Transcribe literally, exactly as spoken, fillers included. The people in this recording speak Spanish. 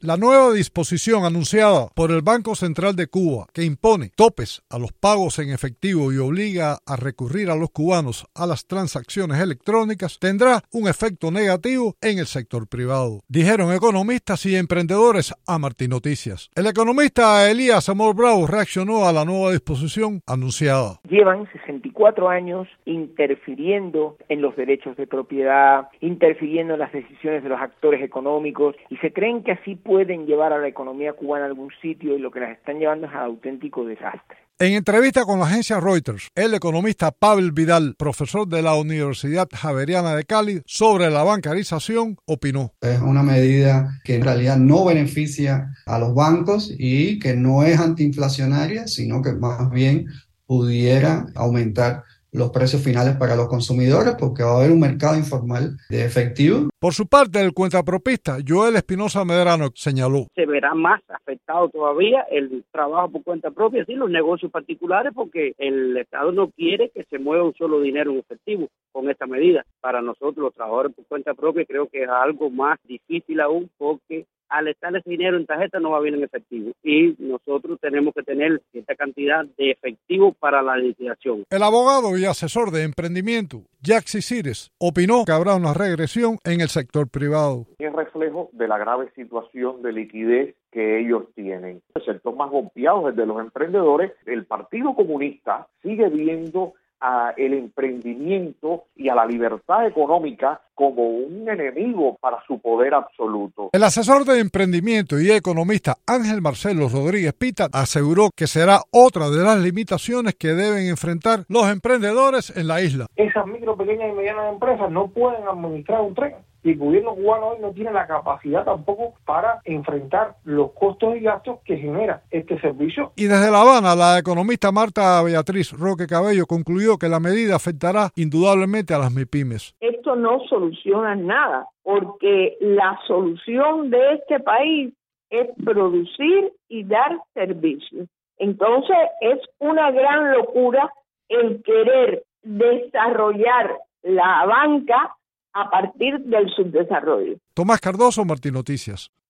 La nueva disposición anunciada por el Banco Central de Cuba, que impone topes a los pagos en efectivo y obliga a recurrir a los cubanos a las transacciones electrónicas, tendrá un efecto negativo en el sector privado, dijeron economistas y emprendedores a Martín Noticias. El economista Elías Amor Bravo reaccionó a la nueva disposición anunciada. Llevan sesenta y cuatro años interfiriendo en los derechos de propiedad, interfiriendo en las decisiones de los actores económicos y se creen que así pueden llevar a la economía cubana a algún sitio y lo que las están llevando es a auténtico desastre. En entrevista con la agencia Reuters, el economista Pavel Vidal, profesor de la Universidad Javeriana de Cali, sobre la bancarización, opinó. Es una medida que en realidad no beneficia a los bancos y que no es antiinflacionaria, sino que más bien pudiera aumentar los precios finales para los consumidores porque va a haber un mercado informal de efectivo. Por su parte, el cuentapropista Joel Espinosa Medrano señaló. Se verá más afectado todavía el trabajo por cuenta propia, sí, los negocios particulares, porque el Estado no quiere que se mueva un solo dinero en efectivo con esta medida. Para nosotros, los trabajadores por cuenta propia, creo que es algo más difícil aún porque al estar ese dinero en tarjeta no va bien en efectivo y nosotros tenemos que tener cierta cantidad de efectivo para la liquidación. El abogado y asesor de emprendimiento, Jaxi Cires, opinó que habrá una regresión en el sector privado. Es reflejo de la grave situación de liquidez que ellos tienen. El sector más golpeado es el de los emprendedores. El Partido Comunista sigue viendo a el emprendimiento y a la libertad económica como un enemigo para su poder absoluto. El asesor de emprendimiento y economista Ángel Marcelo Rodríguez Pita aseguró que será otra de las limitaciones que deben enfrentar los emprendedores en la isla. Esas micro, pequeñas y medianas empresas no pueden administrar un tren. Y el gobierno cubano hoy no tiene la capacidad tampoco para enfrentar los costos y gastos que genera este servicio. Y desde La Habana, la economista Marta Beatriz Roque Cabello concluyó que la medida afectará indudablemente a las MIPYMES. Esto no soluciona nada, porque la solución de este país es producir y dar servicios. Entonces es una gran locura el querer desarrollar la banca a partir del subdesarrollo. Tomás Cardoso, Martín Noticias.